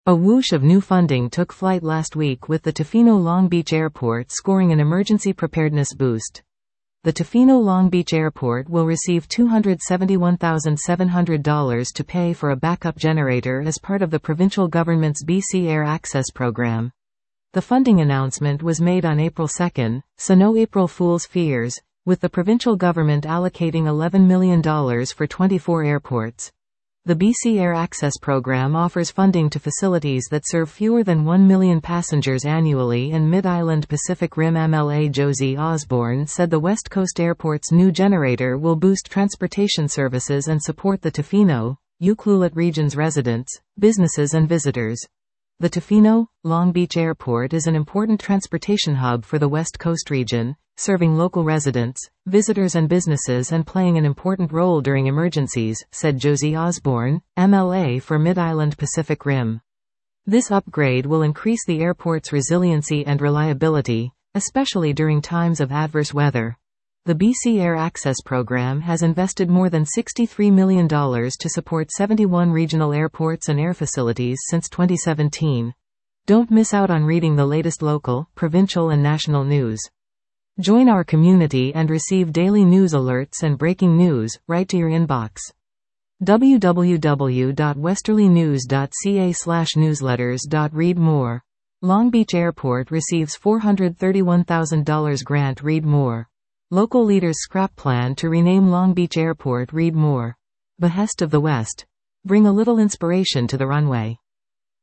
A whoosh of new funding took flight last week with the Tofino Long Beach Airport scoring an emergency preparedness boost. The Tofino Long Beach Airport will receive $271,700 to pay for a backup generator as part of the provincial government's BC Air Access program. The funding announcement was made on April 2, so no April Fool's fears, with the provincial government allocating $11 million for 24 airports. The BC Air Access program offers funding to facilities that serve fewer than 1 million passengers annually, and Mid-Island Pacific Rim MLA Josie Osborne said the West Coast Airport's new generator will boost transportation services and support the Tofino, Ucluelet region's residents, businesses and visitors. The Tofino, Long Beach Airport is an important transportation hub for the West Coast region, serving local residents, visitors and businesses and playing an important role during emergencies, said Josie Osborne, MLA for Mid-Island Pacific Rim. This upgrade will increase the airport's resiliency and reliability, especially during times of adverse weather. The BC Air Access program has invested more than $63 million to support 71 regional airports and air facilities since 2017. Don't miss out on reading the latest local, provincial and national news. Join our community and receive daily news alerts and breaking news right to your inbox. www.westerlynews.ca/newsletters. Read more. Long Beach Airport receives $431,000 grant. Read more. Local leaders scrap plan to rename Long Beach Airport. Read more. Behest of the West. Bring a little inspiration to the runway.